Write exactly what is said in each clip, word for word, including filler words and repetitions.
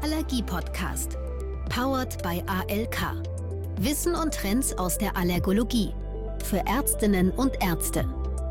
Allergie-Podcast. Powered by A L K. Wissen und Trends aus der Allergologie. Für Ärztinnen und Ärzte.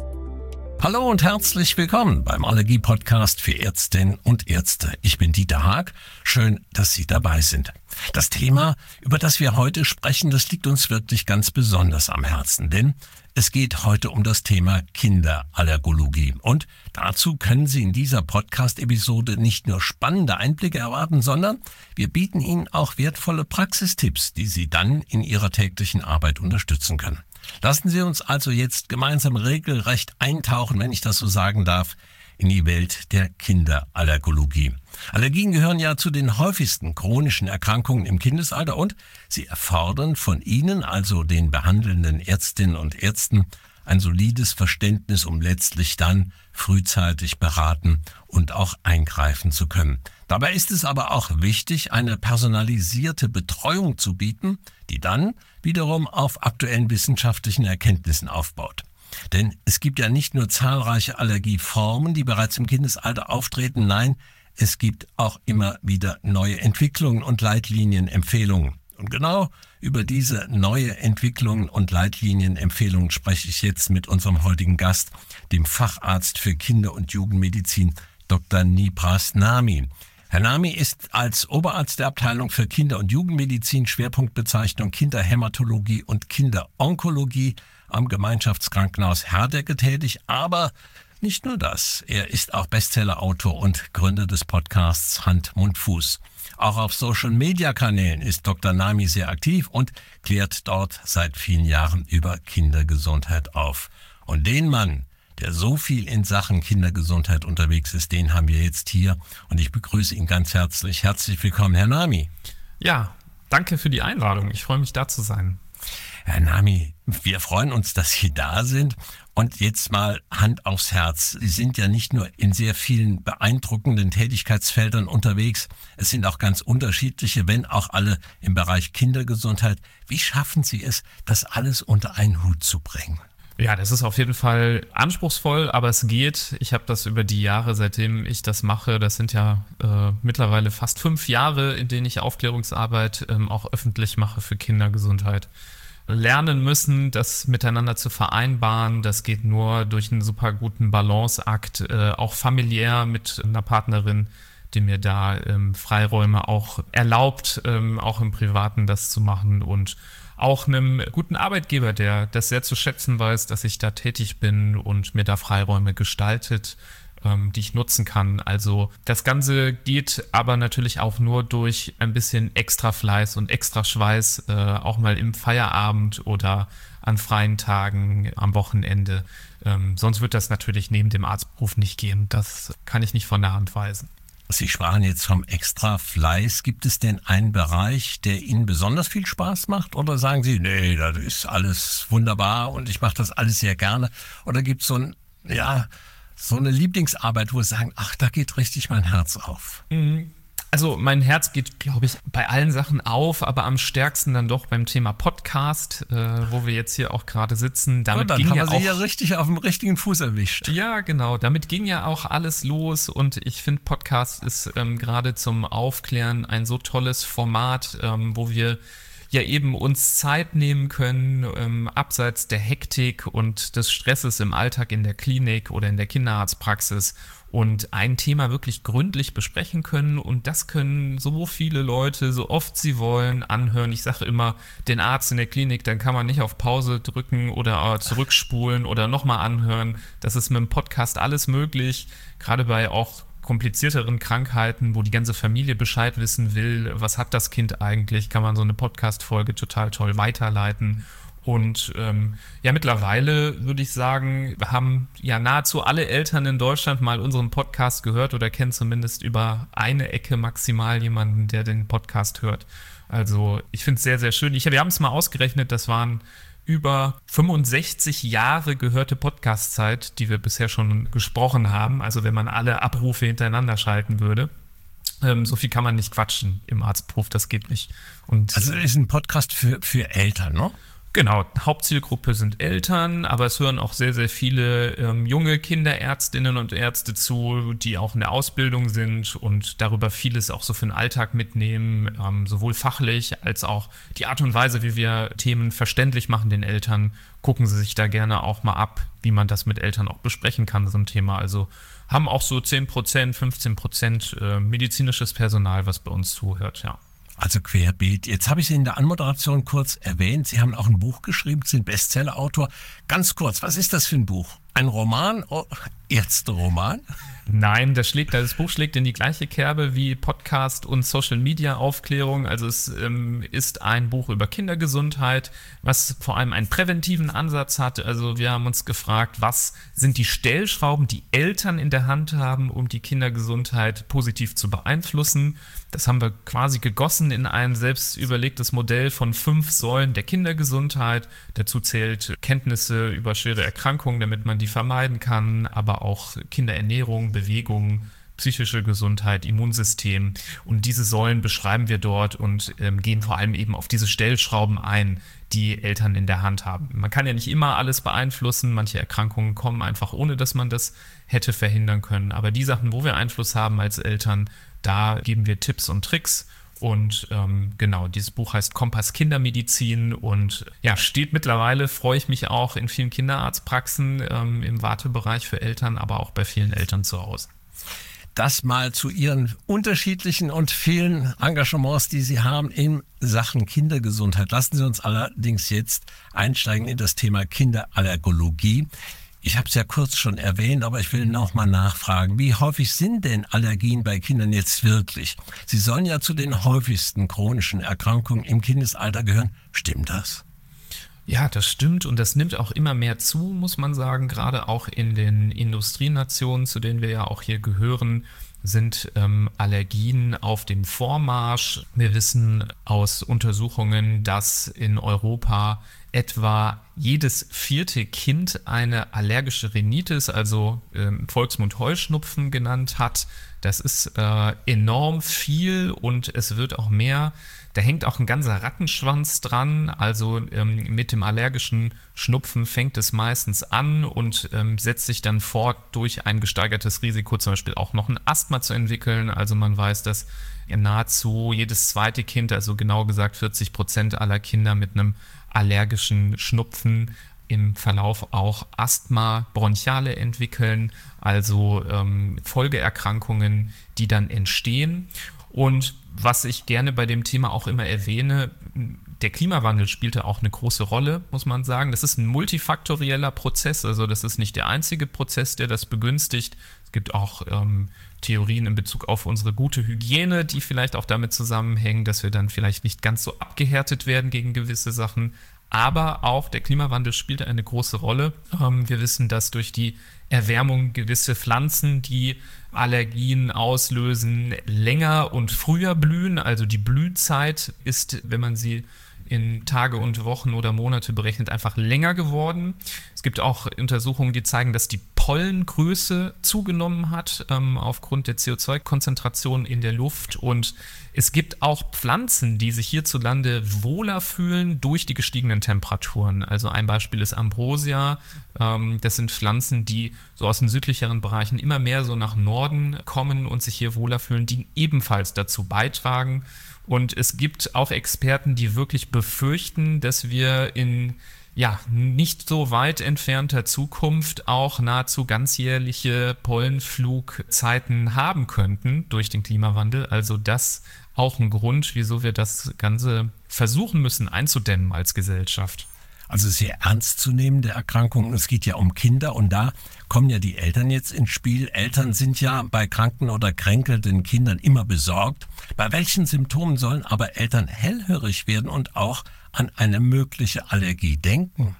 Hallo und herzlich willkommen beim Allergie-Podcast für Ärztinnen und Ärzte. Ich bin Dieter Haag. Schön, dass Sie dabei sind. Das Thema, über das wir heute sprechen, das liegt uns wirklich ganz besonders am Herzen, denn es geht heute um das Thema Kinderallergologie. Und dazu können Sie in dieser Podcast-Episode nicht nur spannende Einblicke erwarten, sondern wir bieten Ihnen auch wertvolle Praxistipps, die Sie dann in Ihrer täglichen Arbeit unterstützen können. Lassen Sie uns also jetzt gemeinsam regelrecht eintauchen, wenn ich das so sagen darf, in die Welt der Kinderallergologie. Allergien gehören ja zu den häufigsten chronischen Erkrankungen im Kindesalter und sie erfordern von Ihnen, also den behandelnden Ärztinnen und Ärzten, ein solides Verständnis, um letztlich dann frühzeitig beraten und auch eingreifen zu können. Dabei ist es aber auch wichtig, eine personalisierte Betreuung zu bieten, die dann wiederum auf aktuellen wissenschaftlichen Erkenntnissen aufbaut. Denn es gibt ja nicht nur zahlreiche Allergieformen, die bereits im Kindesalter auftreten, nein, es gibt auch immer wieder neue Entwicklungen und Leitlinien, Empfehlungen. Und genau über diese neue Entwicklungen und Leitlinienempfehlungen spreche ich jetzt mit unserem heutigen Gast, dem Facharzt für Kinder- und Jugendmedizin, Doktor Nipras Nami. Herr Nami ist als Oberarzt der Abteilung für Kinder- und Jugendmedizin, Schwerpunktbezeichnung Kinderhämatologie und Kinderonkologie am Gemeinschaftskrankenhaus Herdecke tätig, aber nicht nur das. Er ist auch Bestsellerautor und Gründer des Podcasts Hand, Mund, Fuß. Auch auf Social-Media-Kanälen ist Doktor Nami sehr aktiv und klärt dort seit vielen Jahren über Kindergesundheit auf. Und den Mann, der so viel in Sachen Kindergesundheit unterwegs ist, den haben wir jetzt hier und ich begrüße ihn ganz herzlich. Herzlich willkommen, Herr Nami. Ja, danke für die Einladung. Ich freue mich, da zu sein. Herr Nami, wir freuen uns, dass Sie da sind. Und jetzt mal Hand aufs Herz. Sie sind ja nicht nur in sehr vielen beeindruckenden Tätigkeitsfeldern unterwegs. Es sind auch ganz unterschiedliche, wenn auch alle im Bereich Kindergesundheit. Wie schaffen Sie es, das alles unter einen Hut zu bringen? Ja, das ist auf jeden Fall anspruchsvoll, aber es geht. Ich habe das über die Jahre, seitdem ich das mache, das sind ja äh, mittlerweile fast fünf Jahre, in denen ich Aufklärungsarbeit ähm, auch öffentlich mache für Kindergesundheit. Lernen müssen, das miteinander zu vereinbaren. Das geht nur durch einen super guten Balanceakt, äh, auch familiär mit einer Partnerin, die mir da ähm, Freiräume auch erlaubt, ähm, auch im Privaten das zu machen und auch einem guten Arbeitgeber, der das sehr zu schätzen weiß, dass ich da tätig bin und mir da Freiräume gestaltet, ähm, die ich nutzen kann. Also das Ganze geht aber natürlich auch nur durch ein bisschen extra Fleiß und extra Schweiß, äh, auch mal im Feierabend oder an freien Tagen am Wochenende. Ähm, sonst wird das natürlich neben dem Arztberuf nicht gehen. Das kann ich nicht von der Hand weisen. Sie sprachen jetzt vom extra Fleiß. Gibt es denn einen Bereich, der Ihnen besonders viel Spaß macht? Oder sagen Sie, nee, das ist alles wunderbar und ich mache das alles sehr gerne? Oder gibt es so ein, ja, so eine Lieblingsarbeit, wo Sie sagen, ach, da geht richtig mein Herz auf? Also mein Herz geht, glaube ich, bei allen Sachen auf, aber am stärksten dann doch beim Thema Podcast, äh, wo wir jetzt hier auch gerade sitzen. Damit und dann ging haben ja wir Sie auch, ja richtig auf dem richtigen Fuß erwischt. Ja, genau. Damit ging ja auch alles los und ich finde, Podcast ist ähm, gerade zum Aufklären ein so tolles Format, ähm, wo wir ja eben uns Zeit nehmen können, ähm, abseits der Hektik und des Stresses im Alltag in der Klinik oder in der Kinderarztpraxis und ein Thema wirklich gründlich besprechen können und das können so viele Leute, so oft sie wollen, anhören. Ich sage immer, den Arzt in der Klinik, dann kann man nicht auf Pause drücken oder zurückspulen oder nochmal anhören. Das ist mit dem Podcast alles möglich, gerade bei auch komplizierteren Krankheiten, wo die ganze Familie Bescheid wissen will, was hat das Kind eigentlich, kann man so eine Podcast-Folge total toll weiterleiten. Und ähm, ja, mittlerweile würde ich sagen, haben ja nahezu alle Eltern in Deutschland mal unseren Podcast gehört oder kennen zumindest über eine Ecke maximal jemanden, der den Podcast hört. Also ich finde es sehr, sehr schön. Ich, wir haben es mal ausgerechnet, das waren über fünfundsechzig Jahre gehörte Podcast-Zeit, die wir bisher schon gesprochen haben. Also wenn man alle Abrufe hintereinander schalten würde. Ähm, so viel kann man nicht quatschen im Arztberuf, das geht nicht. Und also ist ein Podcast für, für Eltern, ne? Genau, Hauptzielgruppe sind Eltern, aber es hören auch sehr, sehr viele ähm, junge Kinderärztinnen und Ärzte zu, die auch in der Ausbildung sind und darüber vieles auch so für den Alltag mitnehmen, ähm, sowohl fachlich als auch die Art und Weise, wie wir Themen verständlich machen den Eltern. Gucken Sie sich da gerne auch mal ab, wie man das mit Eltern auch besprechen kann, so ein Thema. Also haben auch so zehn Prozent, fünfzehn Prozent äh, medizinisches Personal, was bei uns zuhört, ja. Also querbeet. Jetzt habe ich Sie in der Anmoderation kurz erwähnt. Sie haben auch ein Buch geschrieben, sind Bestsellerautor. Ganz kurz, was ist das für ein Buch? Ein Roman? Oh, Ärzte-Roman? Nein, das, schlägt, das Buch schlägt in die gleiche Kerbe wie Podcast und Social-Media-Aufklärung. Also es ähm, ist ein Buch über Kindergesundheit, was vor allem einen präventiven Ansatz hat. Also wir haben uns gefragt, was sind die Stellschrauben, die Eltern in der Hand haben, um die Kindergesundheit positiv zu beeinflussen. Das haben wir quasi gegossen in ein selbst überlegtes Modell von fünf Säulen der Kindergesundheit. Dazu zählt Kenntnisse über schwere Erkrankungen, damit man die vermeiden kann, aber auch Kinderernährung, Bewegung, psychische Gesundheit, Immunsystem. Und diese Säulen beschreiben wir dort und ähm, gehen vor allem eben auf diese Stellschrauben ein, die Eltern in der Hand haben. Man kann ja nicht immer alles beeinflussen. Manche Erkrankungen kommen einfach, ohne dass man das hätte verhindern können. Aber die Sachen, wo wir Einfluss haben als Eltern, da geben wir Tipps und Tricks. Und ähm, genau, dieses Buch heißt Kompass Kindermedizin und ja, steht mittlerweile, freue ich mich auch, in vielen Kinderarztpraxen ähm, im Wartebereich für Eltern, aber auch bei vielen Eltern zu Hause. Das mal zu Ihren unterschiedlichen und vielen Engagements, die Sie haben in Sachen Kindergesundheit. Lassen Sie uns allerdings jetzt einsteigen in das Thema Kinderallergologie. Ich habe es ja kurz schon erwähnt, aber ich will noch mal nachfragen, wie häufig sind denn Allergien bei Kindern jetzt wirklich? Sie sollen ja zu den häufigsten chronischen Erkrankungen im Kindesalter gehören. Stimmt das? Ja, das stimmt und das nimmt auch immer mehr zu, muss man sagen. Gerade auch in den Industrienationen, zu denen wir ja auch hier gehören, sind ähm, Allergien auf dem Vormarsch. Wir wissen aus Untersuchungen, dass in Europa etwa jedes vierte Kind eine allergische Rhinitis, also ähm, Volksmund Heuschnupfen genannt hat. Das ist äh, enorm viel und es wird auch mehr. Da hängt auch ein ganzer Rattenschwanz dran, also ähm, mit dem allergischen Schnupfen fängt es meistens an und ähm, setzt sich dann fort durch ein gesteigertes Risiko, zum Beispiel auch noch ein Asthma zu entwickeln. Also man weiß, dass nahezu jedes zweite Kind, also genau gesagt vierzig Prozent aller Kinder mit einem allergischen Schnupfen im Verlauf auch Asthma, Bronchiale entwickeln, also ähm, Folgeerkrankungen, die dann entstehen. Und was ich gerne bei dem Thema auch immer erwähne, der Klimawandel spielte auch eine große Rolle, muss man sagen. Das ist ein multifaktorieller Prozess, also das ist nicht der einzige Prozess, der das begünstigt. Es gibt auch ähm, Theorien in Bezug auf unsere gute Hygiene, die vielleicht auch damit zusammenhängen, dass wir dann vielleicht nicht ganz so abgehärtet werden gegen gewisse Sachen. Aber auch der Klimawandel spielt eine große Rolle. Ähm, wir wissen, dass durch die Erwärmung gewisse Pflanzen, die Allergien auslösen, länger und früher blühen. Also die Blühzeit ist, wenn man sie in Tage und Wochen oder Monate berechnet, einfach länger geworden. Es gibt auch Untersuchungen, die zeigen, dass die Pollengröße zugenommen hat ähm, aufgrund der C O zwei Konzentration in der Luft. Und es gibt auch Pflanzen, die sich hierzulande wohler fühlen durch die gestiegenen Temperaturen. Also ein Beispiel ist Ambrosia. Ähm, das sind Pflanzen, die so aus den südlicheren Bereichen immer mehr so nach Norden kommen und sich hier wohler fühlen, die ebenfalls dazu beitragen. Und es gibt auch Experten, die wirklich befürchten, dass wir in ja, nicht so weit entfernter Zukunft auch nahezu ganzjährliche Pollenflugzeiten haben könnten durch den Klimawandel. Also das auch ein Grund, wieso wir das Ganze versuchen müssen einzudämmen als Gesellschaft. Also sehr ernstzunehmende Erkrankungen. Es geht ja um Kinder und da kommen ja die Eltern jetzt ins Spiel. Eltern sind ja bei kranken oder kränkelnden Kindern immer besorgt. Bei welchen Symptomen sollen aber Eltern hellhörig werden und auch an eine mögliche Allergie denken?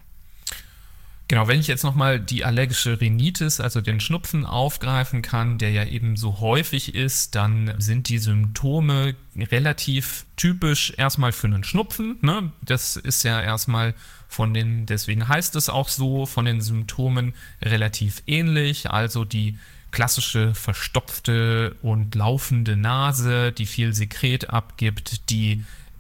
Genau, wenn ich jetzt nochmal die allergische Rhinitis, also den Schnupfen aufgreifen kann, der ja eben so häufig ist, dann sind die Symptome relativ typisch erstmal für einen Schnupfen. Ne? Das ist ja erstmal von den, deswegen heißt es auch so, von den Symptomen relativ ähnlich. Also die klassische verstopfte und laufende Nase, die viel Sekret abgibt, die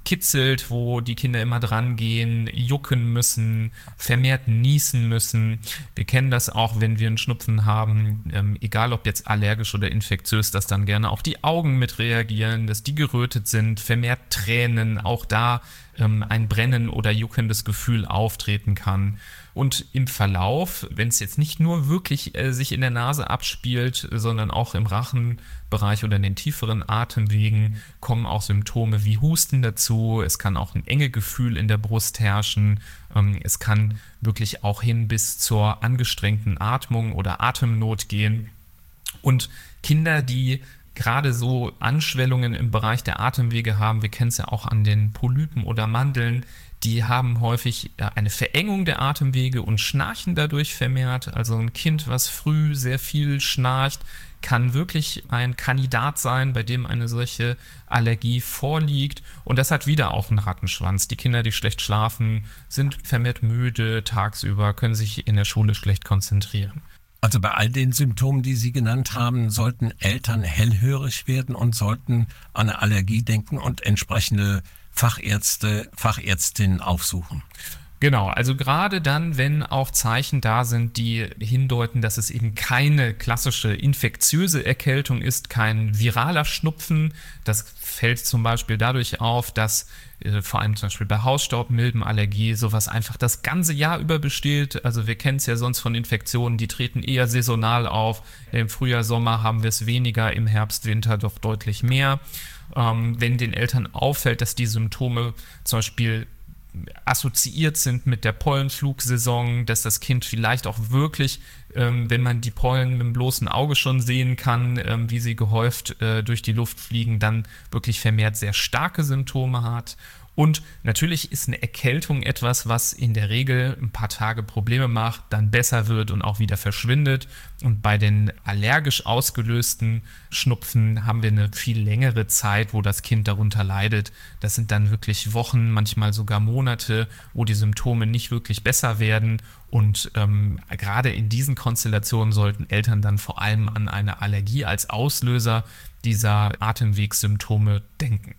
kitzelt, wo die Kinder immer dran gehen, jucken müssen, vermehrt niesen müssen. Wir kennen das auch, wenn wir einen Schnupfen haben, ähm, egal ob jetzt allergisch oder infektiös, dass dann gerne auch die Augen mit reagieren, dass die gerötet sind, vermehrt Tränen, auch da ähm, ein Brennen oder juckendes Gefühl auftreten kann. Und im Verlauf, wenn es jetzt nicht nur wirklich äh, sich in der Nase abspielt, sondern auch im Rachenbereich oder in den tieferen Atemwegen, kommen auch Symptome wie Husten dazu. Es kann auch ein Engegefühl in der Brust herrschen. Ähm, es kann wirklich auch hin bis zur angestrengten Atmung oder Atemnot gehen. Und Kinder, die gerade so Anschwellungen im Bereich der Atemwege haben, wir kennen es ja auch an den Polypen oder Mandeln, die haben häufig eine Verengung der Atemwege und schnarchen dadurch vermehrt. Also ein Kind, was früh sehr viel schnarcht, kann wirklich ein Kandidat sein, bei dem eine solche Allergie vorliegt. Und das hat wieder auch einen Rattenschwanz. Die Kinder, die schlecht schlafen, sind vermehrt müde tagsüber, können sich in der Schule schlecht konzentrieren. Also bei all den Symptomen, die Sie genannt haben, sollten Eltern hellhörig werden und sollten an eine Allergie denken und entsprechende Fachärzte, Fachärztinnen aufsuchen. Genau, also gerade dann, wenn auch Zeichen da sind, die hindeuten, dass es eben keine klassische infektiöse Erkältung ist, kein viraler Schnupfen. Das fällt zum Beispiel dadurch auf, dass äh, vor allem zum Beispiel bei Hausstaubmilbenallergie sowas einfach das ganze Jahr über besteht. Also wir kennen es ja sonst von Infektionen, die treten eher saisonal auf. Im Frühjahr, Sommer haben wir es weniger, im Herbst, Winter doch deutlich mehr. Ähm, wenn den Eltern auffällt, dass die Symptome zum Beispiel assoziiert sind mit der Pollenflugsaison, dass das Kind vielleicht auch wirklich, ähm, wenn man die Pollen mit dem bloßen Auge schon sehen kann, ähm, wie sie gehäuft äh, durch die Luft fliegen, dann wirklich vermehrt sehr starke Symptome hat. Und natürlich ist eine Erkältung etwas, was in der Regel ein paar Tage Probleme macht, dann besser wird und auch wieder verschwindet. Und bei den allergisch ausgelösten Schnupfen haben wir eine viel längere Zeit, wo das Kind darunter leidet. Das sind dann wirklich Wochen, manchmal sogar Monate, wo die Symptome nicht wirklich besser werden. Und ähm, gerade in diesen Konstellationen sollten Eltern dann vor allem an eine Allergie als Auslöser dieser Atemwegssymptome denken.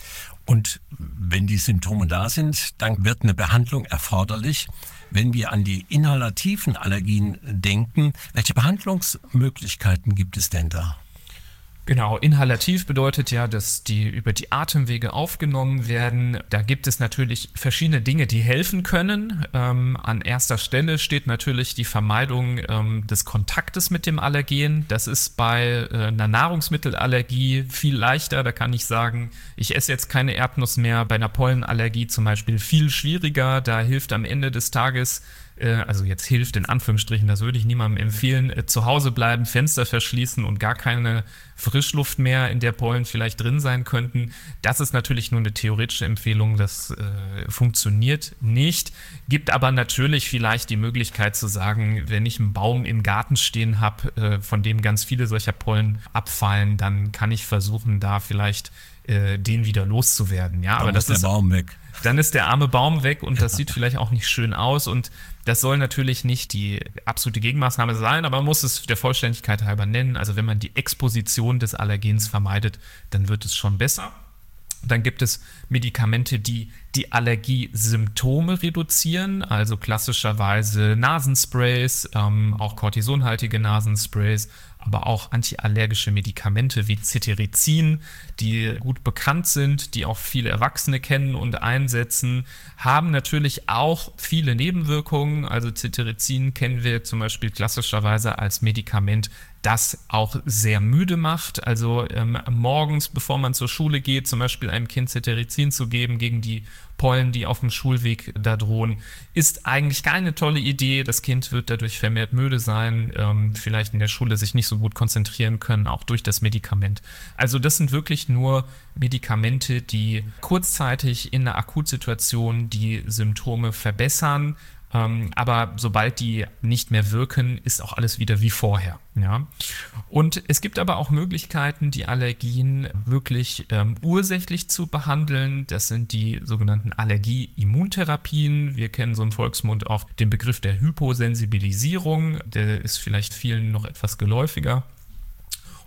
Und wenn die Symptome da sind, dann wird eine Behandlung erforderlich. Wenn wir an die inhalativen Allergien denken, welche Behandlungsmöglichkeiten gibt es denn da? Genau, inhalativ bedeutet ja, dass die über die Atemwege aufgenommen werden. Da gibt es natürlich verschiedene Dinge, die helfen können. Ähm, an erster Stelle steht natürlich die Vermeidung ähm, des Kontaktes mit dem Allergen. Das ist bei äh, einer Nahrungsmittelallergie viel leichter. Da kann ich sagen, ich esse jetzt keine Erdnuss mehr. Bei einer Pollenallergie zum Beispiel viel schwieriger. Da hilft am Ende des Tages, also jetzt hilft in Anführungsstrichen, das würde ich niemandem empfehlen, zu Hause bleiben, Fenster verschließen und gar keine Frischluft mehr, in der Pollen vielleicht drin sein könnten. Das ist natürlich nur eine theoretische Empfehlung, das äh, funktioniert nicht. Gibt aber natürlich vielleicht die Möglichkeit zu sagen, wenn ich einen Baum im Garten stehen habe, äh, von dem ganz viele solcher Pollen abfallen, dann kann ich versuchen, da vielleicht äh, den wieder loszuwerden. Ja, dann aber das ist der Baum weg. Dann ist der arme Baum weg und das sieht vielleicht auch nicht schön aus und das soll natürlich nicht die absolute Gegenmaßnahme sein, aber man muss es der Vollständigkeit halber nennen. Also wenn man die Exposition des Allergens vermeidet, dann wird es schon besser. Dann gibt es Medikamente, die die Allergiesymptome reduzieren, also klassischerweise Nasensprays, ähm, auch kortisonhaltige Nasensprays, aber auch antiallergische Medikamente wie Cetirizin, die gut bekannt sind, die auch viele Erwachsene kennen und einsetzen, haben natürlich auch viele Nebenwirkungen. Also Cetirizin kennen wir zum Beispiel klassischerweise als Medikament, das auch sehr müde macht. Also ähm, morgens, bevor man zur Schule geht, zum Beispiel einem Kind Cetirizin zu geben gegen die Pollen, die auf dem Schulweg da drohen, ist eigentlich keine tolle Idee. Das Kind wird dadurch vermehrt müde sein, ähm, vielleicht in der Schule sich nicht so gut konzentrieren können, auch durch das Medikament. Also das sind wirklich nur Medikamente, die kurzzeitig in einer Akutsituation die Symptome verbessern. Ähm, aber sobald die nicht mehr wirken, ist auch alles wieder wie vorher. Ja? Und es gibt aber auch Möglichkeiten, die Allergien wirklich ähm, ursächlich zu behandeln. Das sind die sogenannten Allergie-Immuntherapien. Wir kennen so im Volksmund auch den Begriff der Hyposensibilisierung. Der ist vielleicht vielen noch etwas geläufiger.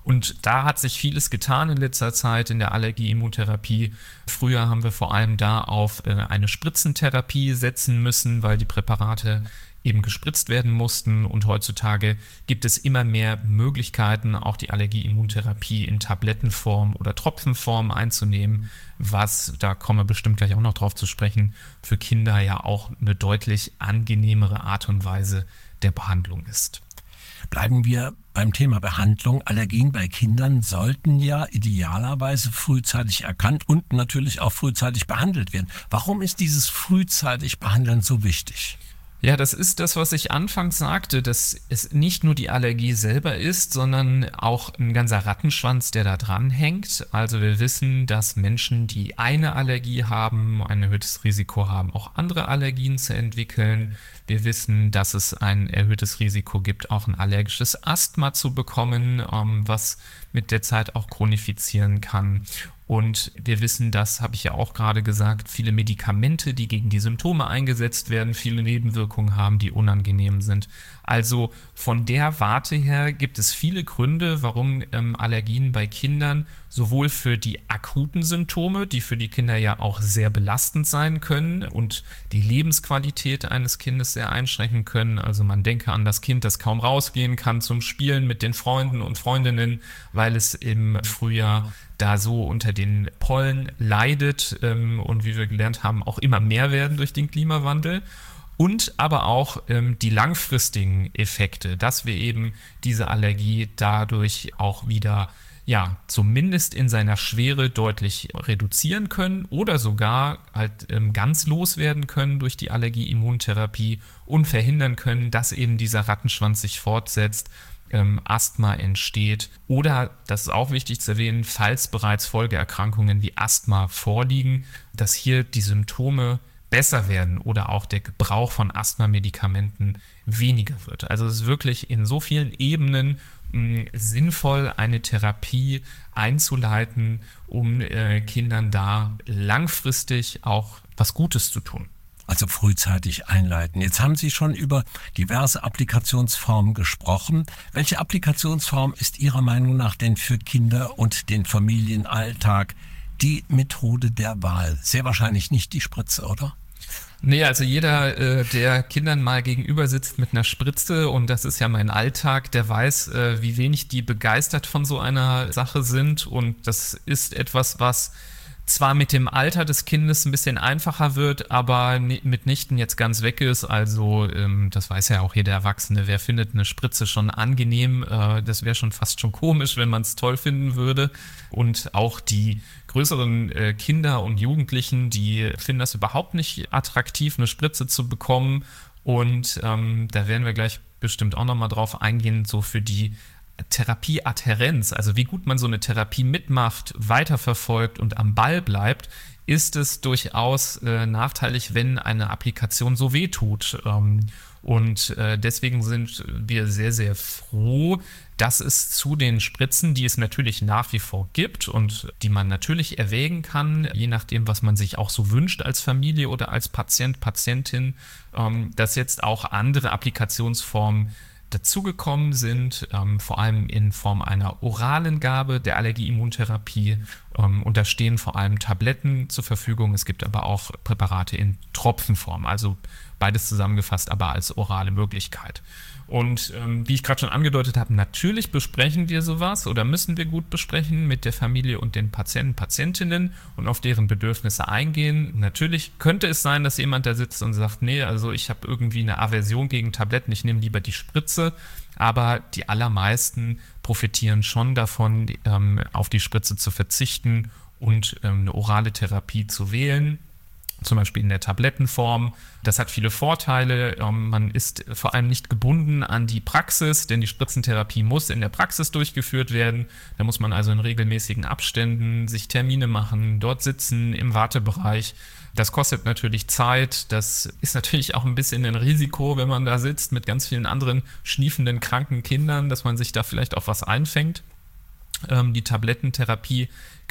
Und da hat sich vieles getan in letzter Zeit in der Allergie-Immuntherapie. Früher haben wir vor allem da auf eine Spritzentherapie setzen müssen, weil die Präparate eben gespritzt werden mussten. Und heutzutage gibt es immer mehr Möglichkeiten, auch die Allergie-Immuntherapie in Tablettenform oder Tropfenform einzunehmen, was, da kommen wir bestimmt gleich auch noch drauf zu sprechen, für Kinder ja auch eine deutlich angenehmere Art und Weise der Behandlung ist. Bleiben wir beim Thema Behandlung. Allergien bei Kindern sollten ja idealerweise frühzeitig erkannt und natürlich auch frühzeitig behandelt werden. Warum ist dieses frühzeitig Behandeln so wichtig? Ja, das ist das, was ich anfangs sagte, dass es nicht nur die Allergie selber ist, sondern auch ein ganzer Rattenschwanz, der da dran hängt. Also wir wissen, dass Menschen, die eine Allergie haben, ein erhöhtes Risiko haben, auch andere Allergien zu entwickeln. Wir wissen, dass es ein erhöhtes Risiko gibt, auch ein allergisches Asthma zu bekommen, was mit der Zeit auch chronifizieren kann. Und wir wissen, das habe ich ja auch gerade gesagt, viele Medikamente, die gegen die Symptome eingesetzt werden, viele Nebenwirkungen haben, die unangenehm sind. Also von der Warte her gibt es viele Gründe, warum ähm, Allergien bei Kindern sowohl für die akuten Symptome, die für die Kinder ja auch sehr belastend sein können und die Lebensqualität eines Kindes sehr einschränken können. Also man denke an das Kind, das kaum rausgehen kann zum Spielen mit den Freunden und Freundinnen, weil es im Frühjahr da so unter den Pollen leidet ähm, und wie wir gelernt haben, auch immer mehr werden durch den Klimawandel. Und aber auch ähm, die langfristigen Effekte, dass wir eben diese Allergie dadurch auch wieder, ja, zumindest in seiner Schwere deutlich reduzieren können oder sogar halt ähm, ganz loswerden können durch die Allergie-Immuntherapie und verhindern können, dass eben dieser Rattenschwanz sich fortsetzt, ähm, Asthma entsteht oder, das ist auch wichtig zu erwähnen, falls bereits Folgeerkrankungen wie Asthma vorliegen, dass hier die Symptome besser werden oder auch der Gebrauch von Asthma-Medikamenten weniger wird. Also es ist wirklich in so vielen Ebenen mh, sinnvoll, eine Therapie einzuleiten, um äh, Kindern da langfristig auch was Gutes zu tun. Also frühzeitig einleiten. Jetzt haben Sie schon über diverse Applikationsformen gesprochen. Welche Applikationsform ist Ihrer Meinung nach denn für Kinder und den Familienalltag die Methode der Wahl? Sehr wahrscheinlich nicht die Spritze, oder? Nee, also jeder, äh, der Kindern mal gegenüber sitzt mit einer Spritze, und das ist ja mein Alltag, der weiß, äh, wie wenig die begeistert von so einer Sache sind. Und das ist etwas, was zwar mit dem Alter des Kindes ein bisschen einfacher wird, aber mitnichten jetzt ganz weg ist. Also ähm, das weiß ja auch jeder Erwachsene, wer findet eine Spritze schon angenehm. Äh, das wäre schon fast schon komisch, wenn man es toll finden würde. Und auch die größeren äh, Kinder und Jugendlichen, die finden das überhaupt nicht attraktiv, eine Spritze zu bekommen. Und ähm, da werden wir gleich bestimmt auch nochmal drauf eingehen, so für die Therapieadhärenz, also wie gut man so eine Therapie mitmacht, weiterverfolgt und am Ball bleibt, ist es durchaus äh, nachteilig, wenn eine Applikation so weh tut. Ähm, und äh, deswegen sind wir sehr, sehr froh, dass es zu den Spritzen, die es natürlich nach wie vor gibt und die man natürlich erwägen kann, je nachdem, was man sich auch so wünscht als Familie oder als Patient, Patientin, ähm, dass jetzt auch andere Applikationsformen dazugekommen sind, ähm, vor allem in Form einer oralen Gabe der Allergie-Immuntherapie. Ähm, und da stehen vor allem Tabletten zur Verfügung. Es gibt aber auch Präparate in Tropfenform, also beides zusammengefasst, aber als orale Möglichkeit. Und ähm, wie ich gerade schon angedeutet habe, natürlich besprechen wir sowas oder müssen wir gut besprechen mit der Familie und den Patienten, Patientinnen und auf deren Bedürfnisse eingehen. Natürlich könnte es sein, dass jemand da sitzt und sagt, nee, also ich habe irgendwie eine Aversion gegen Tabletten, ich nehme lieber die Spritze. Aber die allermeisten profitieren schon davon, ähm, auf die Spritze zu verzichten und ähm, eine orale Therapie zu wählen. Zum Beispiel in der Tablettenform. Das hat viele Vorteile. Man ist vor allem nicht gebunden an die Praxis, denn die Spritzentherapie muss in der Praxis durchgeführt werden. Da muss man also in regelmäßigen Abständen sich Termine machen, dort sitzen im Wartebereich. Das kostet natürlich Zeit. Das ist natürlich auch ein bisschen ein Risiko, wenn man da sitzt mit ganz vielen anderen schniefenden, kranken Kindern, dass man sich da vielleicht auch was einfängt. Die Tablettentherapie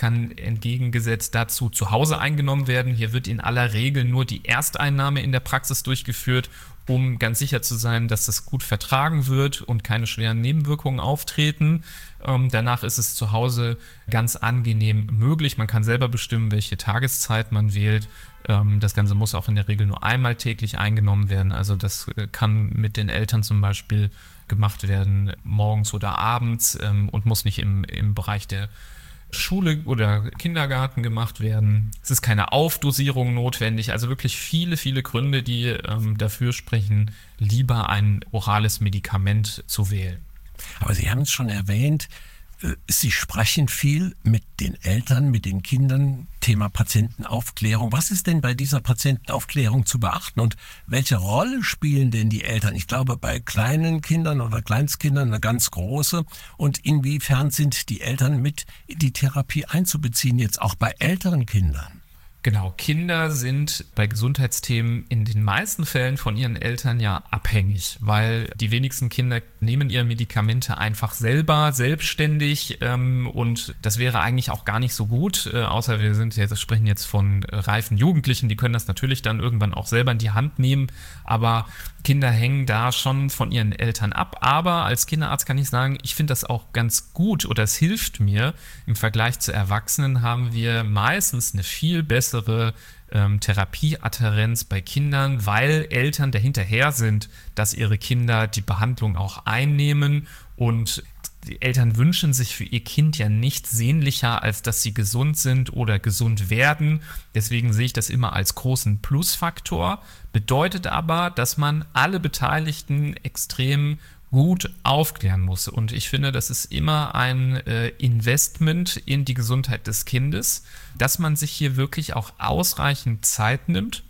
kann entgegengesetzt dazu zu Hause eingenommen werden. Hier wird in aller Regel nur die Ersteinnahme in der Praxis durchgeführt, um ganz sicher zu sein, dass das gut vertragen wird und keine schweren Nebenwirkungen auftreten. Ähm, danach ist es zu Hause ganz angenehm möglich. Man kann selber bestimmen, welche Tageszeit man wählt. Ähm, das Ganze muss auch in der Regel nur einmal täglich eingenommen werden. Also das äh, kann mit den Eltern zum Beispiel gemacht werden, morgens oder abends, ähm, und muss nicht im, im Bereich der Schule oder Kindergarten gemacht werden. Es ist keine Aufdosierung notwendig, also wirklich viele, viele Gründe, die ähm, dafür sprechen, lieber ein orales Medikament zu wählen. Aber Sie haben es schon erwähnt, Sie sprechen viel mit den Eltern, mit den Kindern, Thema Patientenaufklärung. Was ist denn bei dieser Patientenaufklärung zu beachten und welche Rolle spielen denn die Eltern? Ich glaube, bei kleinen Kindern oder Kleinstkindern eine ganz große. Und inwiefern sind die Eltern mit in die Therapie einzubeziehen, jetzt auch bei älteren Kindern? Genau, Kinder sind bei Gesundheitsthemen in den meisten Fällen von ihren Eltern ja abhängig, weil die wenigsten Kinder nehmen ihre Medikamente einfach selber, selbstständig, ähm, und das wäre eigentlich auch gar nicht so gut, äh, außer wir sind jetzt, sprechen jetzt von äh, reifen Jugendlichen, die können das natürlich dann irgendwann auch selber in die Hand nehmen, aber Kinder hängen da schon von ihren Eltern ab, aber als Kinderarzt kann ich sagen, ich finde das auch ganz gut oder es hilft mir. Im Vergleich zu Erwachsenen haben wir meistens eine viel bessere ähm, Therapieadhärenz bei Kindern, weil Eltern dahinterher sind, dass ihre Kinder die Behandlung auch einnehmen, und die Eltern wünschen sich für ihr Kind ja nichts sehnlicher, als dass sie gesund sind oder gesund werden. Deswegen sehe ich das immer als großen Plusfaktor. Bedeutet aber, dass man alle Beteiligten extrem gut aufklären muss. Und ich finde, das ist immer ein äh, Investment in die Gesundheit des Kindes, dass man sich hier wirklich auch ausreichend Zeit nimmt,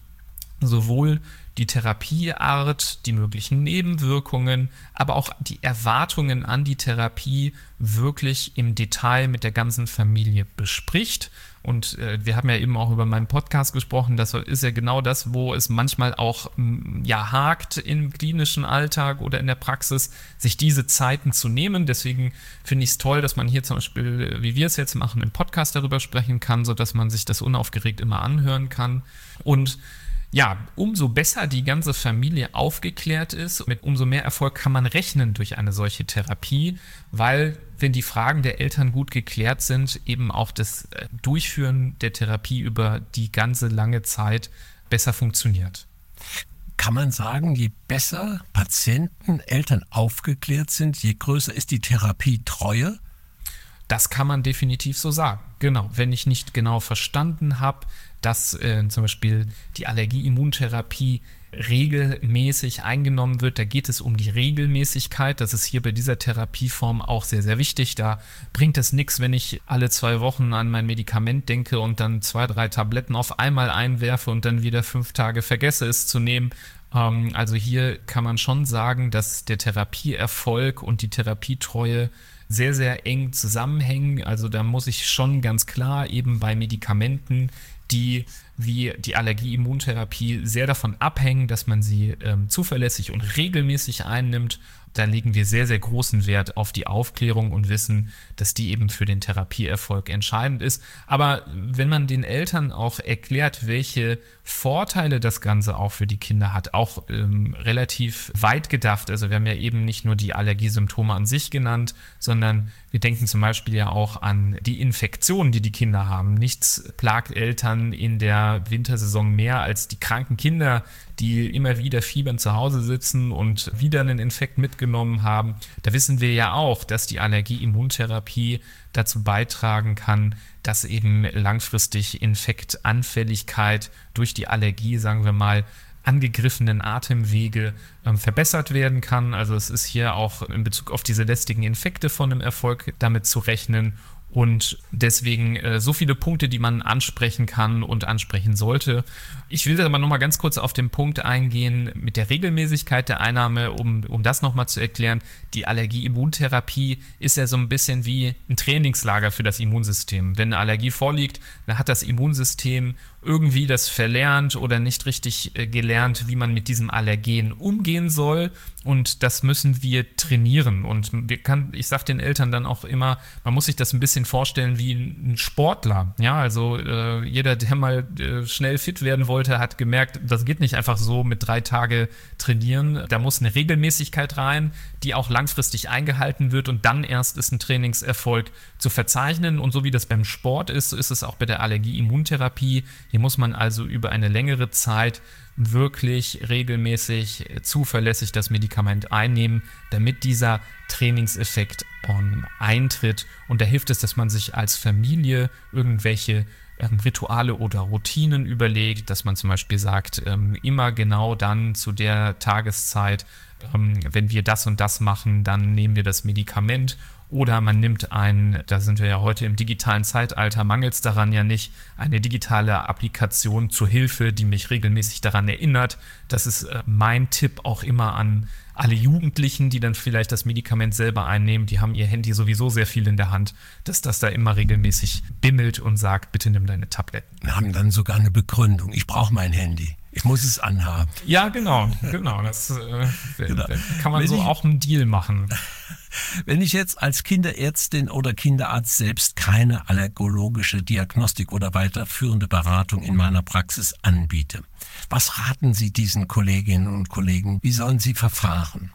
sowohl die Therapieart, die möglichen Nebenwirkungen, aber auch die Erwartungen an die Therapie wirklich im Detail mit der ganzen Familie bespricht. Und äh, wir haben ja eben auch über meinen Podcast gesprochen, das ist ja genau das, wo es manchmal auch m, ja, hakt im klinischen Alltag oder in der Praxis, sich diese Zeiten zu nehmen. Deswegen finde ich es toll, dass man hier zum Beispiel, wie wir es jetzt machen, im Podcast darüber sprechen kann, sodass man sich das unaufgeregt immer anhören kann. Und ja, umso besser die ganze Familie aufgeklärt ist, mit umso mehr Erfolg kann man rechnen durch eine solche Therapie, weil, wenn die Fragen der Eltern gut geklärt sind, eben auch das Durchführen der Therapie über die ganze lange Zeit besser funktioniert. Kann man sagen, je besser Patienten, Eltern aufgeklärt sind, je größer ist die Therapietreue? Das kann man definitiv so sagen. Genau, wenn ich nicht genau verstanden habe, dass äh, zum Beispiel die Allergie-Immuntherapie regelmäßig eingenommen wird, da geht es um die Regelmäßigkeit. Das ist hier bei dieser Therapieform auch sehr, sehr wichtig. Da bringt es nichts, wenn ich alle zwei Wochen an mein Medikament denke und dann zwei, drei Tabletten auf einmal einwerfe und dann wieder fünf Tage vergesse, es zu nehmen. Ähm, also hier kann man schon sagen, dass der Therapieerfolg und die Therapietreue sehr, sehr eng zusammenhängen. Also da muss ich schon ganz klar eben bei Medikamenten, die wie die Allergie-Immuntherapie sehr davon abhängen, dass man sie ähm, zuverlässig und regelmäßig einnimmt. Da legen wir sehr, sehr großen Wert auf die Aufklärung und wissen, dass die eben für den Therapieerfolg entscheidend ist. Aber wenn man den Eltern auch erklärt, welche Vorteile das Ganze auch für die Kinder hat, auch ähm, relativ weit gedacht. Also wir haben ja eben nicht nur die Allergiesymptome an sich genannt, sondern wir denken zum Beispiel ja auch an die Infektionen, die die Kinder haben. Nichts plagt Eltern in der Wintersaison mehr als die kranken Kinder, die immer wieder fiebernd zu Hause sitzen und wieder einen Infekt mitgenommen haben. Da wissen wir ja auch, dass die Allergie-Immuntherapie dazu beitragen kann, dass eben langfristig Infektanfälligkeit durch die Allergie, sagen wir mal, angegriffenen Atemwege ähm, verbessert werden kann. Also es ist hier auch in Bezug auf diese lästigen Infekte von einem Erfolg damit zu rechnen. Und deswegen äh, so viele Punkte, die man ansprechen kann und ansprechen sollte. Ich will aber nochmal ganz kurz auf den Punkt eingehen mit der Regelmäßigkeit der Einnahme, um, um das nochmal zu erklären. Die Allergie-Immuntherapie ist ja so ein bisschen wie ein Trainingslager für das Immunsystem. Wenn eine Allergie vorliegt, dann hat das Immunsystem irgendwie das verlernt oder nicht richtig äh, gelernt, wie man mit diesem Allergen umgehen soll. Und das müssen wir trainieren. Und wir kann, ich sage den Eltern dann auch immer, man muss sich das ein bisschen vorstellen wie ein Sportler. Ja, also äh, jeder, der mal äh, schnell fit werden wollte, hat gemerkt, das geht nicht einfach so mit drei Tage trainieren. Da muss eine Regelmäßigkeit rein, die auch langfristig eingehalten wird. Und dann erst ist ein Trainingserfolg zu verzeichnen. Und so wie das beim Sport ist, so ist es auch bei der Allergie-Immuntherapie. Hier muss man also über eine längere Zeit wirklich regelmäßig zuverlässig das Medikament einnehmen, damit dieser Trainingseffekt ähm, eintritt. Und da hilft es, dass man sich als Familie irgendwelche ähm, Rituale oder Routinen überlegt, dass man zum Beispiel sagt, ähm, immer genau dann zu der Tageszeit, ähm, wenn wir das und das machen, dann nehmen wir das Medikament. Oder man nimmt ein, da sind wir ja heute im digitalen Zeitalter, mangelt es daran ja nicht, eine digitale Applikation zur Hilfe, die mich regelmäßig daran erinnert. Das ist äh, mein Tipp auch immer an alle Jugendlichen, die dann vielleicht das Medikament selber einnehmen. Die haben ihr Handy sowieso sehr viel in der Hand, dass das da immer regelmäßig bimmelt und sagt, bitte nimm deine Tabletten. Wir haben dann sogar eine Begründung. Ich brauche mein Handy. Ich muss es anhaben. Ja, genau, genau. Das äh, genau. kann man Wenn so ich, auch einen Deal machen. Wenn ich jetzt als Kinderärztin oder Kinderarzt selbst keine allergologische Diagnostik oder weiterführende Beratung in meiner Praxis anbiete, was raten Sie diesen Kolleginnen und Kollegen? Wie sollen sie verfahren?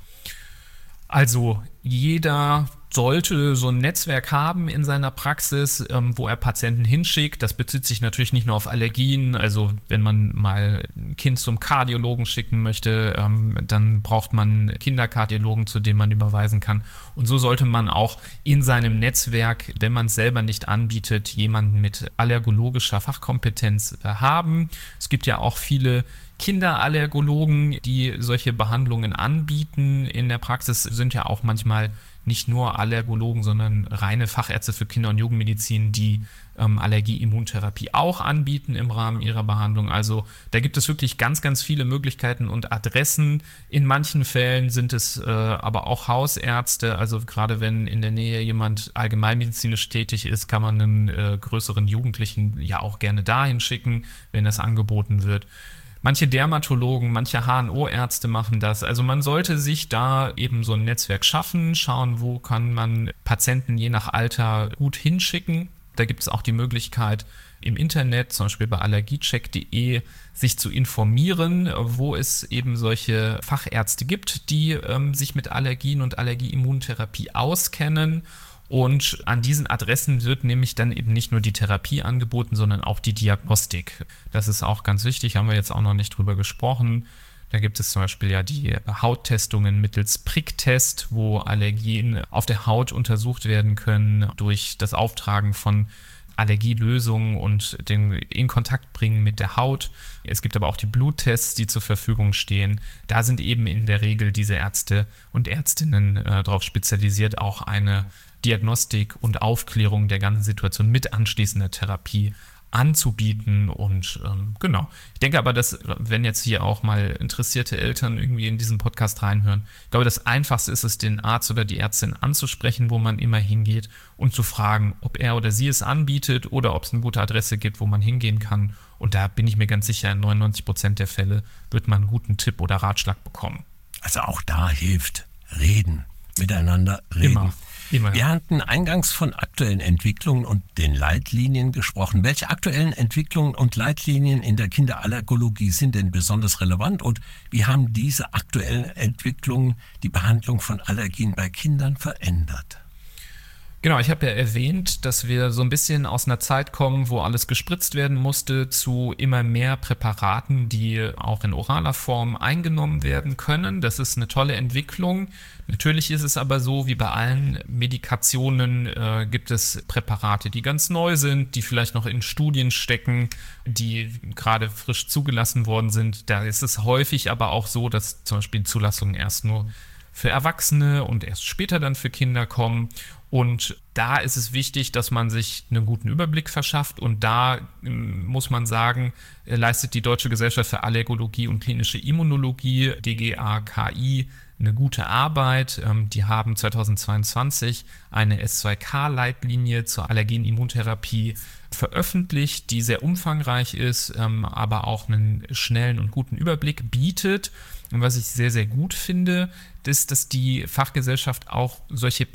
Also jeder sollte so ein Netzwerk haben in seiner Praxis, ähm, wo er Patienten hinschickt. Das bezieht sich natürlich nicht nur auf Allergien. Also wenn man mal ein Kind zum Kardiologen schicken möchte, ähm, dann braucht man Kinderkardiologen, zu denen man überweisen kann. Und so sollte man auch in seinem Netzwerk, wenn man es selber nicht anbietet, jemanden mit allergologischer Fachkompetenz äh, haben. Es gibt ja auch viele Kinderallergologen, die solche Behandlungen anbieten. In der Praxis sind ja auch manchmal nicht nur Allergologen, sondern reine Fachärzte für Kinder- und Jugendmedizin, die ähm, Allergie-Immuntherapie auch anbieten im Rahmen ihrer Behandlung. Also da gibt es wirklich ganz, ganz viele Möglichkeiten und Adressen. In manchen Fällen sind es äh, aber auch Hausärzte. Also gerade wenn in der Nähe jemand allgemeinmedizinisch tätig ist, kann man einen äh, größeren Jugendlichen ja auch gerne dahin schicken, wenn das angeboten wird. Manche Dermatologen, manche H N O-Ärzte machen das. Also man sollte sich da eben so ein Netzwerk schaffen, schauen, wo kann man Patienten je nach Alter gut hinschicken. Da gibt es auch die Möglichkeit im Internet, zum Beispiel bei allergiecheck punkt de, sich zu informieren, wo es eben solche Fachärzte gibt, die ähm, sich mit Allergien und Allergie-Immuntherapie auskennen. Und an diesen Adressen wird nämlich dann eben nicht nur die Therapie angeboten, sondern auch die Diagnostik. Das ist auch ganz wichtig, haben wir jetzt auch noch nicht drüber gesprochen. Da gibt es zum Beispiel ja die Hauttestungen mittels Pricktest, wo Allergien auf der Haut untersucht werden können durch das Auftragen von Allergielösungen und den in Kontakt bringen mit der Haut. Es gibt aber auch die Bluttests, die zur Verfügung stehen. Da sind eben in der Regel diese Ärzte und Ärztinnen äh, darauf spezialisiert, auch eine Diagnostik und Aufklärung der ganzen Situation mit anschließender Therapie anzubieten. Und ähm, genau. Ich denke aber, dass, wenn jetzt hier auch mal interessierte Eltern irgendwie in diesen Podcast reinhören, ich glaube, das Einfachste ist es, den Arzt oder die Ärztin anzusprechen, wo man immer hingeht und zu fragen, ob er oder sie es anbietet oder ob es eine gute Adresse gibt, wo man hingehen kann. Und da bin ich mir ganz sicher, in neunundneunzig Prozent der Fälle wird man einen guten Tipp oder Ratschlag bekommen. Also auch da hilft reden, miteinander reden. Immer. Immer. Wir hatten eingangs von aktuellen Entwicklungen und den Leitlinien gesprochen. Welche aktuellen Entwicklungen und Leitlinien in der Kinderallergologie sind denn besonders relevant und wie haben diese aktuellen Entwicklungen die Behandlung von Allergien bei Kindern verändert? Genau, ich habe ja erwähnt, dass wir so ein bisschen aus einer Zeit kommen, wo alles gespritzt werden musste, zu immer mehr Präparaten, die auch in oraler Form eingenommen werden können. Das ist eine tolle Entwicklung. Natürlich ist es aber so, wie bei allen Medikationen äh, gibt es Präparate, die ganz neu sind, die vielleicht noch in Studien stecken, die gerade frisch zugelassen worden sind. Da ist es häufig aber auch so, dass zum Beispiel Zulassungen erst nur für Erwachsene und erst später dann für Kinder kommen. Und da ist es wichtig, dass man sich einen guten Überblick verschafft. Und da muss man sagen, leistet die Deutsche Gesellschaft für Allergologie und klinische Immunologie, D G A K I, eine gute Arbeit. Ähm, die haben zweitausendzweiundzwanzig eine S zwei K-Leitlinie zur Allergen-Immuntherapie veröffentlicht, die sehr umfangreich ist, ähm, aber auch einen schnellen und guten Überblick bietet. Und was ich sehr, sehr gut finde, ist, dass die Fachgesellschaft auch solche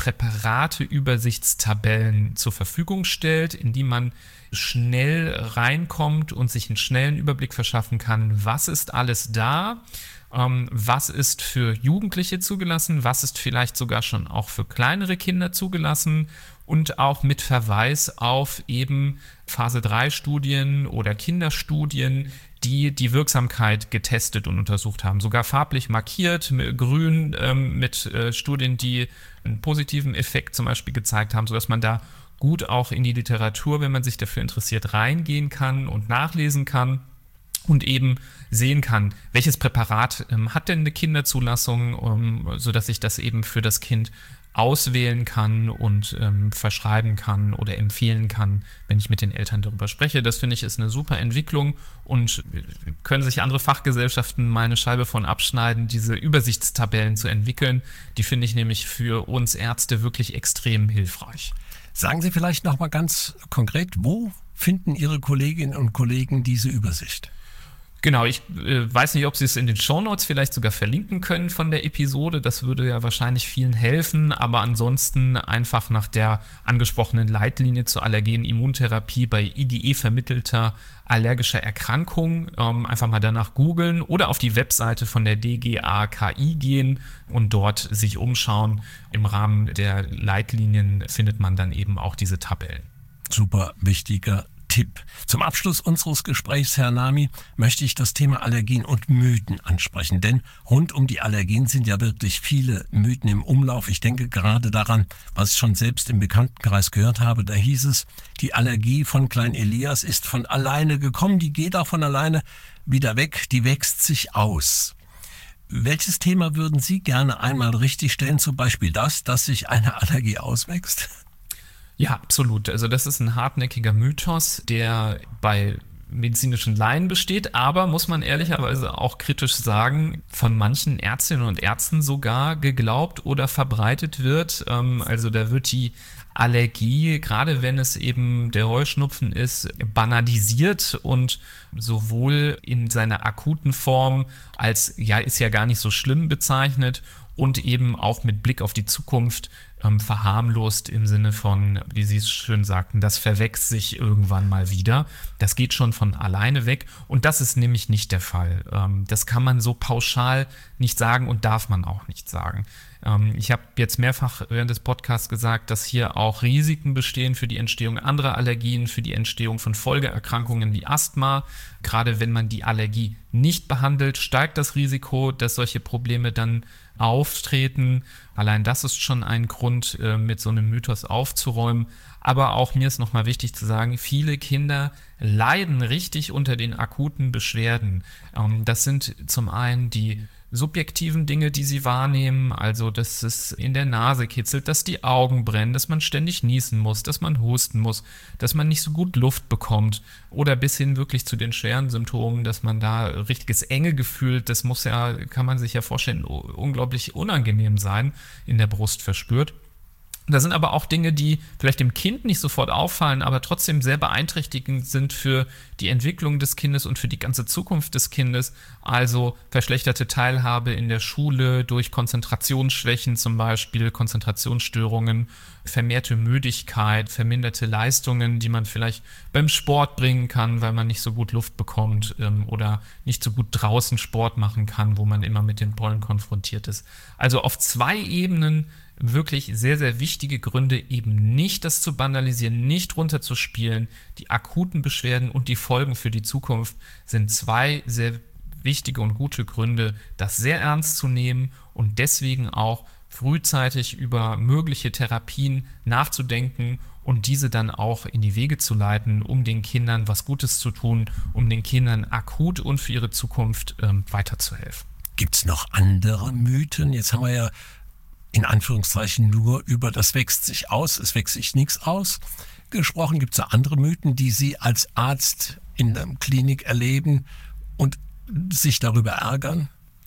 Präparate-Übersichtstabellen zur Verfügung stellt, in die man schnell reinkommt und sich einen schnellen Überblick verschaffen kann, was ist alles da, ähm, was ist für Jugendliche zugelassen, was ist vielleicht sogar schon auch für kleinere Kinder zugelassen und auch mit Verweis auf eben Phase drei Studien oder Kinderstudien, die die Wirksamkeit getestet und untersucht haben. Sogar farblich markiert, mit grün, ähm, mit äh, Studien, die einen positiven Effekt zum Beispiel gezeigt haben, sodass man da gut auch in die Literatur, wenn man sich dafür interessiert, reingehen kann und nachlesen kann und eben sehen kann, welches Präparat ähm, hat denn eine Kinderzulassung, um, sodass ich das eben für das Kind auswählen kann und ähm, verschreiben kann oder empfehlen kann, wenn ich mit den Eltern darüber spreche. Das finde ich ist eine super Entwicklung und können sich andere Fachgesellschaften mal eine Scheibe von abschneiden, diese Übersichtstabellen zu entwickeln. Die finde ich nämlich für uns Ärzte wirklich extrem hilfreich. Sagen Sie vielleicht noch mal ganz konkret, wo finden Ihre Kolleginnen und Kollegen diese Übersicht? Genau, ich äh, weiß nicht, ob Sie es in den Shownotes vielleicht sogar verlinken können von der Episode. Das würde ja wahrscheinlich vielen helfen, aber ansonsten einfach nach der angesprochenen Leitlinie zur Allergen-Immuntherapie bei I G E vermittelter allergischer Erkrankung ähm, einfach mal danach googeln oder auf die Webseite von der D G A K I gehen und dort sich umschauen. Im Rahmen der Leitlinien findet man dann eben auch diese Tabellen. Super wichtiger Tipp. Zum Abschluss unseres Gesprächs, Herr Nami, möchte ich das Thema Allergien und Mythen ansprechen, denn rund um die Allergien sind ja wirklich viele Mythen im Umlauf. Ich denke gerade daran, was ich schon selbst im Bekanntenkreis gehört habe, da hieß es, die Allergie von Klein Elias ist von alleine gekommen, die geht auch von alleine wieder weg, die wächst sich aus. Welches Thema würden Sie gerne einmal richtig stellen, zum Beispiel das, dass sich eine Allergie auswächst? Ja, absolut. Also das ist ein hartnäckiger Mythos, der bei medizinischen Laien besteht, aber muss man ehrlicherweise auch kritisch sagen, von manchen Ärztinnen und Ärzten sogar geglaubt oder verbreitet wird. Also da wird die Allergie, gerade wenn es eben der Heuschnupfen ist, banalisiert und sowohl in seiner akuten Form als, ja, ist ja gar nicht so schlimm bezeichnet und eben auch mit Blick auf die Zukunft ähm, verharmlost im Sinne von, wie Sie es schön sagten, das verwächst sich irgendwann mal wieder. Das geht schon von alleine weg und das ist nämlich nicht der Fall. Ähm, das kann man so pauschal nicht sagen und darf man auch nicht sagen. Ähm, ich habe jetzt mehrfach während des Podcasts gesagt, dass hier auch Risiken bestehen für die Entstehung anderer Allergien, für die Entstehung von Folgeerkrankungen wie Asthma. Gerade wenn man die Allergie nicht behandelt, steigt das Risiko, dass solche Probleme dann auftreten. Allein das ist schon ein Grund, äh, mit so einem Mythos aufzuräumen. Aber auch mir ist nochmal wichtig zu sagen, viele Kinder leiden richtig unter den akuten Beschwerden. Ähm, das sind zum einen die subjektiven Dinge, die sie wahrnehmen, also dass es in der Nase kitzelt, dass die Augen brennen, dass man ständig niesen muss, dass man husten muss, dass man nicht so gut Luft bekommt oder bis hin wirklich zu den schweren Symptomen, dass man da richtiges Engegefühl, das muss ja, kann man sich ja vorstellen, unglaublich unangenehm sein, in der Brust verspürt. Da sind aber auch Dinge, die vielleicht dem Kind nicht sofort auffallen, aber trotzdem sehr beeinträchtigend sind für die Entwicklung des Kindes und für die ganze Zukunft des Kindes. Also verschlechterte Teilhabe in der Schule durch Konzentrationsschwächen zum Beispiel, Konzentrationsstörungen, vermehrte Müdigkeit, verminderte Leistungen, die man vielleicht beim Sport bringen kann, weil man nicht so gut Luft bekommt ähm, oder nicht so gut draußen Sport machen kann, wo man immer mit den Pollen konfrontiert ist. Also auf zwei Ebenen wirklich sehr, sehr wichtige Gründe, eben nicht das zu banalisieren, nicht runterzuspielen. Die akuten Beschwerden und die Folgen für die Zukunft sind zwei sehr wichtige und gute Gründe, das sehr ernst zu nehmen und deswegen auch frühzeitig über mögliche Therapien nachzudenken und diese dann auch in die Wege zu leiten, um den Kindern was Gutes zu tun, um den Kindern akut und für ihre Zukunft ähm, weiterzuhelfen. Gibt es noch andere Mythen? Jetzt haben wir ja in Anführungszeichen nur über das wächst sich aus, es wächst sich nichts aus gesprochen. Gibt es da andere Mythen, die Sie als Arzt in der Klinik erleben und sich darüber ärgern?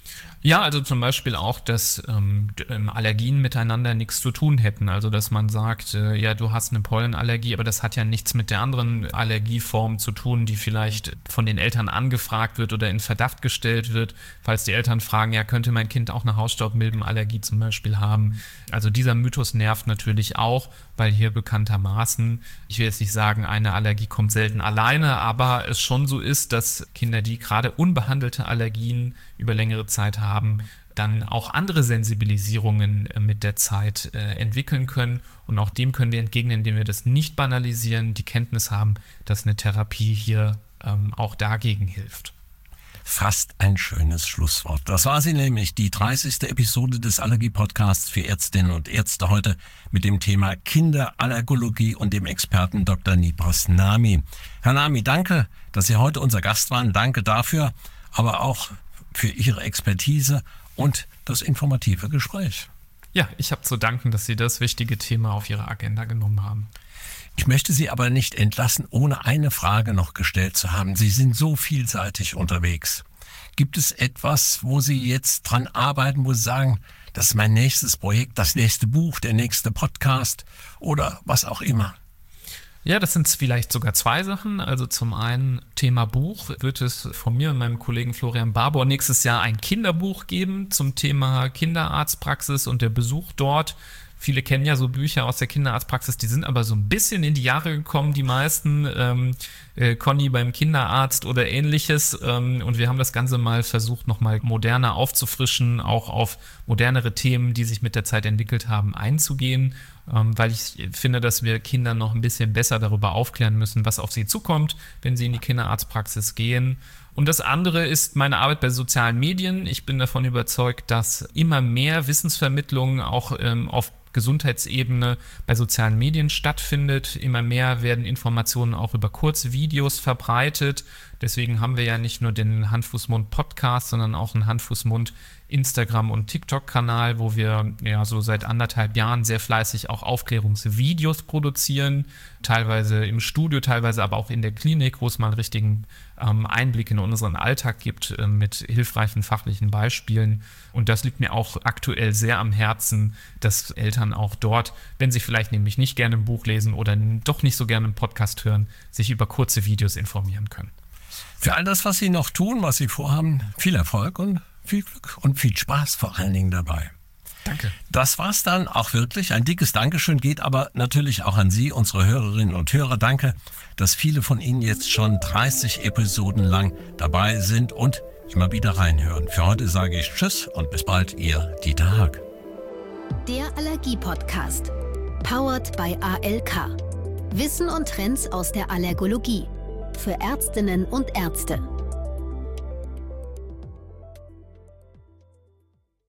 Ja, also zum Beispiel auch, dass ähm, Allergien miteinander nichts zu tun hätten. Also dass man sagt, äh, ja, du hast eine Pollenallergie, aber das hat ja nichts mit der anderen Allergieform zu tun, die vielleicht von den Eltern angefragt wird oder in Verdacht gestellt wird, falls die Eltern fragen, ja, könnte mein Kind auch eine Hausstaubmilbenallergie zum Beispiel haben. Also dieser Mythos nervt natürlich auch, weil hier bekanntermaßen, ich will jetzt nicht sagen, eine Allergie kommt selten alleine, aber es schon so ist, dass Kinder, die gerade unbehandelte Allergien über längere Zeit haben, dann auch andere Sensibilisierungen mit der Zeit äh, entwickeln können. Und auch dem können wir entgegnen, indem wir das nicht banalisieren, die Kenntnis haben, dass eine Therapie hier ähm, auch dagegen hilft. Fast ein schönes Schlusswort. Das war sie nämlich, die dreißigste Episode des Allergie-Podcasts für Ärztinnen und Ärzte heute mit dem Thema Kinderallergologie und dem Experten Doktor Nibras Nami. Herr Nami, danke, dass Sie heute unser Gast waren. Danke dafür, aber auch für Ihre Expertise und das informative Gespräch. Ja, ich habe zu danken, dass Sie das wichtige Thema auf Ihre Agenda genommen haben. Ich möchte Sie aber nicht entlassen, ohne eine Frage noch gestellt zu haben. Sie sind so vielseitig unterwegs. Gibt es etwas, wo Sie jetzt dran arbeiten, wo Sie sagen, das ist mein nächstes Projekt, das nächste Buch, der nächste Podcast oder was auch immer? Ja, das sind vielleicht sogar zwei Sachen. Also zum einen Thema Buch wird es von mir und meinem Kollegen Florian Barbour nächstes Jahr ein Kinderbuch geben zum Thema Kinderarztpraxis und der Besuch dort. Viele kennen ja so Bücher aus der Kinderarztpraxis, die sind aber so ein bisschen in die Jahre gekommen, die meisten. Ähm, äh, Conny beim Kinderarzt oder ähnliches. Ähm, und wir haben das Ganze mal versucht, nochmal moderner aufzufrischen, auch auf modernere Themen, die sich mit der Zeit entwickelt haben, einzugehen. Ähm, weil ich finde, dass wir Kinder noch ein bisschen besser darüber aufklären müssen, was auf sie zukommt, wenn sie in die Kinderarztpraxis gehen. Und das andere ist meine Arbeit bei sozialen Medien. Ich bin davon überzeugt, dass immer mehr Wissensvermittlung auch ähm, auf Gesundheitsebene bei sozialen Medien stattfindet. Immer mehr werden Informationen auch über Kurzvideos verbreitet. Deswegen haben wir ja nicht nur den Hand-Fuß-Mund-Podcast, sondern auch einen Hand-Fuß-Mund Instagram- und TikTok-Kanal, wo wir ja so seit anderthalb Jahren sehr fleißig auch Aufklärungsvideos produzieren, teilweise im Studio, teilweise aber auch in der Klinik, wo es mal einen richtigen ähm, Einblick in unseren Alltag gibt äh, mit hilfreichen fachlichen Beispielen. Und das liegt mir auch aktuell sehr am Herzen, dass Eltern auch dort, wenn sie vielleicht nämlich nicht gerne ein Buch lesen oder doch nicht so gerne einen Podcast hören, sich über kurze Videos informieren können. Für all das, was Sie noch tun, was Sie vorhaben, viel Erfolg und viel Glück und viel Spaß vor allen Dingen dabei. Danke. Das war's dann auch wirklich. Ein dickes Dankeschön geht aber natürlich auch an Sie, unsere Hörerinnen und Hörer. Danke, dass viele von Ihnen jetzt schon dreißig Episoden lang dabei sind und immer wieder reinhören. Für heute sage ich Tschüss und bis bald, Ihr Dieter Haag. Der Allergie-Podcast. Powered by A L K. Wissen und Trends aus der Allergologie. Für Ärztinnen und Ärzte.